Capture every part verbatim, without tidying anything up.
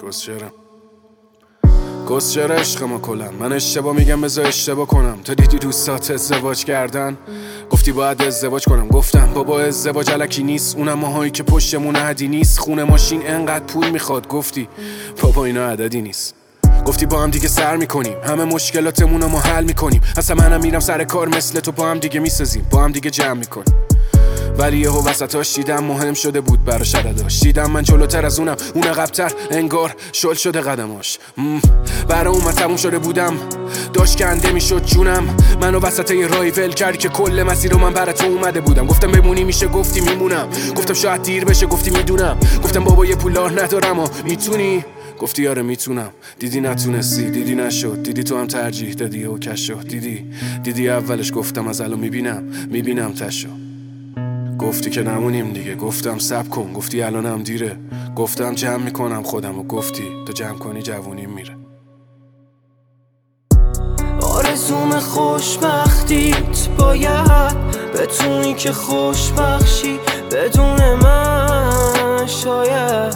کسچرم کسچر عشقم و کلم. من اشتباه میگم بذار اشتباه کنم. تا دیدی دوستات ازدواج کردن گفتی باید ازدواج کنم. گفتم بابا ازدواج الکی نیست، اونم ماهایی که پشتمون عددی نیست. خونه ماشین انقدر پول میخواد. گفتی بابا اینا عددی نیست. گفتی با هم دیگه سر میکنیم، همه مشکلاتمون رو ما حل میکنیم. اصلا منم میرم سر کار مثل تو، با هم دیگه میسازیم، با هم دیگه جمع میکنیم. ولی یهو وسطاش دیدم مهم شده بود براش عدداش. دیدم من جلوتر از اونم، اون عقب‌تر، انگار شل شده قدماش. برا اومد تموم شده بودم، داشت کنده میشد جونم. منو وسط یه راهی ول کردی که کل مسیر رو من برا تو اومده بودم. گفتم بمونی میشه، گفتی میمونم. گفتم شاید دیر بشه، گفتی میدونم. گفتم بابا یه پولار ندارم و میتونی، گفتی آره میتونم. دیدی نتونستی، دیدی نشد، دیدی تو هم ترجیح دادی و کش شد. دیدی دیدی اولش گفتم از الان میبینم میبینم تشو. گفتی که نمونیم دیگه، گفتم صبر کن. گفتی الانم دیره، گفتم جمع میکنم خودم و گفتی تو جمع کنی جوونیم میره. آرزوم خوشبختیت باید بتونی که خوشبخشی بدون من. شاید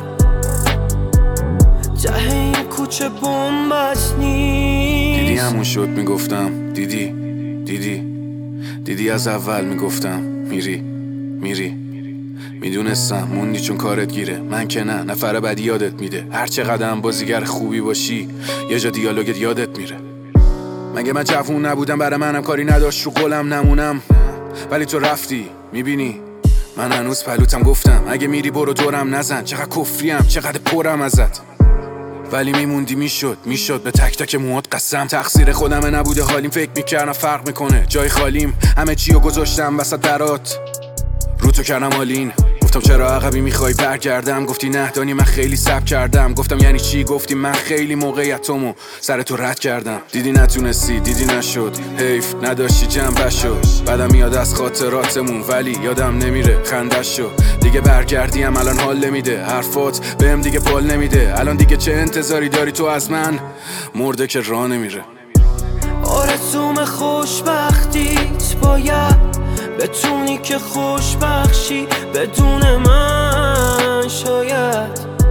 ته این کوچه بومبست نیست. دیدی همون شد میگفتم، دیدی دیدی دیدی از اول میگفتم میری میری. میدونستم موندی چون کارت گیره، من که نه. نفر بعدی یادت میده، هر چقدر هم بازیگر خوبی باشی یه جا دیالوگت یادت میره. مگه من جوون نبودم برای منم کاری نداشت رو قولم نمونم؟ ولی تو رفتی، میبینی من هنوز پلوتم. گفتم اگه میری برو دورم نزن، چقدر کفریم چقدر پرم ازت. ولی میموندی، میشد میشد به تک تک موهات قسم. تقصیر خودمه نبوده حالیم، فکر میکردم فرق میکنه جای خالیم. همه چیو گذاشتم وسط درات، رو تو کردم آلین. گفتم چرا عقبی میخوای برگردم، گفتی نه دانی من خیلی صبر کردم. گفتم یعنی چی، گفتی من خیلی موقعیتمو سر تو رد کردم. دیدی نتونستی، دیدی نشد، حیف نداشتی جنبه شد. بعدم میاد از خاطراتمون ولی یادم نمیره خندش شد. دیگه برگردیم الان حال نمیده، حرفات بهم دیگه پال نمیده. الان دیگه چه انتظاری داری تو از من، مرده که راه نمیره. آرزوم خوشبختیت باید بتونی که خوشبخشی بدون من. شاید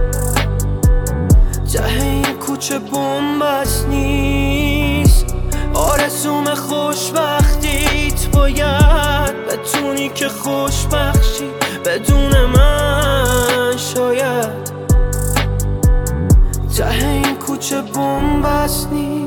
ته این کوچه بومبست نیست. آرزوم خوشبختیت باید بتونی که خوشبخشی بدون من. شاید ته این کوچه بومبست نیست.